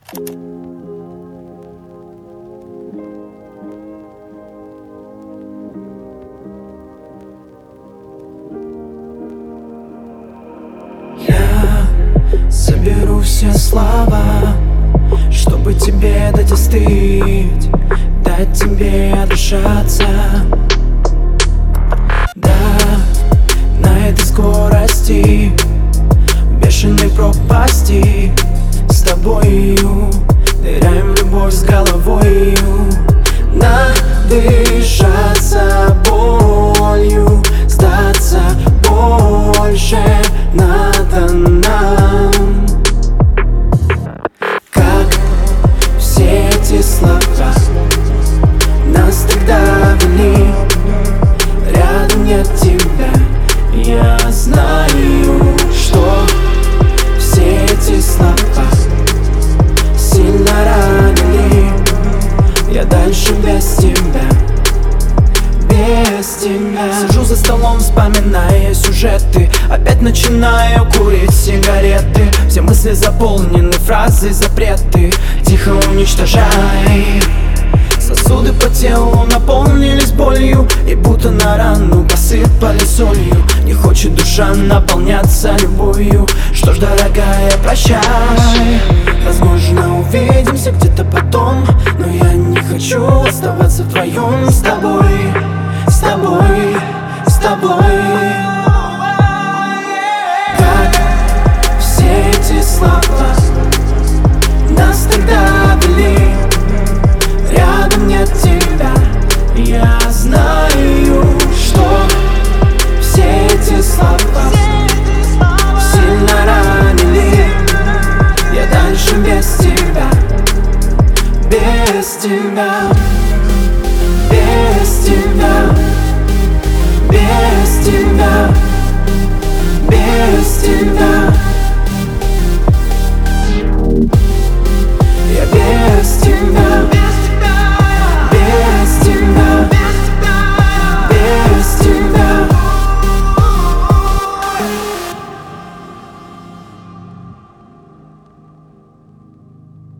Я соберу все слова, чтобы тебе дать остыть, дать тебе отдышаться. Да, на этой скорости, бешеной пропасти, с тобою ныряем в любовь с головою. Надышаться болью, сдаться больше надо нам. Как все эти слова нас тогда вели, рядом нет тебя. Я знаю, что все эти слова сильно ранили. Я дальше без тебя, без тебя. Сижу за столом, вспоминая сюжеты, опять начинаю курить сигареты. Все мысли заполнены фразы, запреты. Тихо уничтожай. Сосуды по телу наполнились болью, и будто на рану посыпали солью. Не хочет душа наполняться любовью. Что ж, дорогая, прощай. Возможно, увидимся где-то потом, но я не хочу оставаться вдвоем с тобой, с тобой, с тобой. Как все эти слова нас тогда вели, рядом нет тебя. Я знаю, что все эти слова сильно ранили. Я дальше без тебя, без тебя, без тебя.